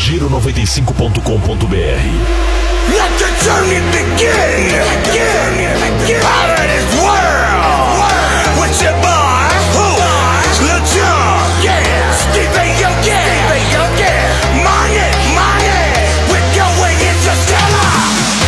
giro95.com.br. Let the journey begin. Out of this world. With your boy, Lil Jon, yeah. Stevie Young, yeah. Money. We're going interstellar.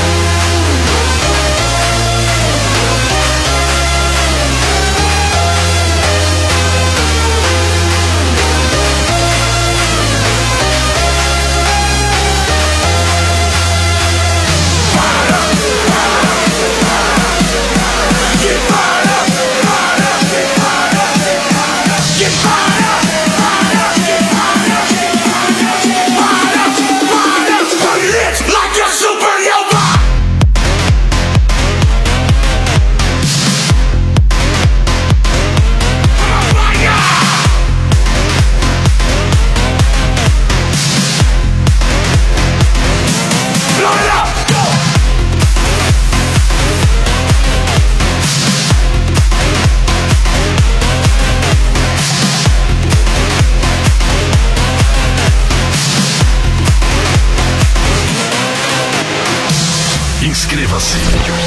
Inscreva-se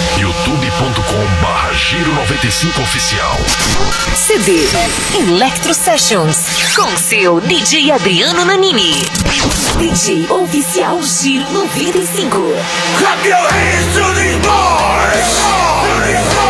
youtube.com/giro95 oficial. CD Electro Sessions com seu DJ Adriano Nanini. DJ oficial Giro 95. Clap your hands to these boys.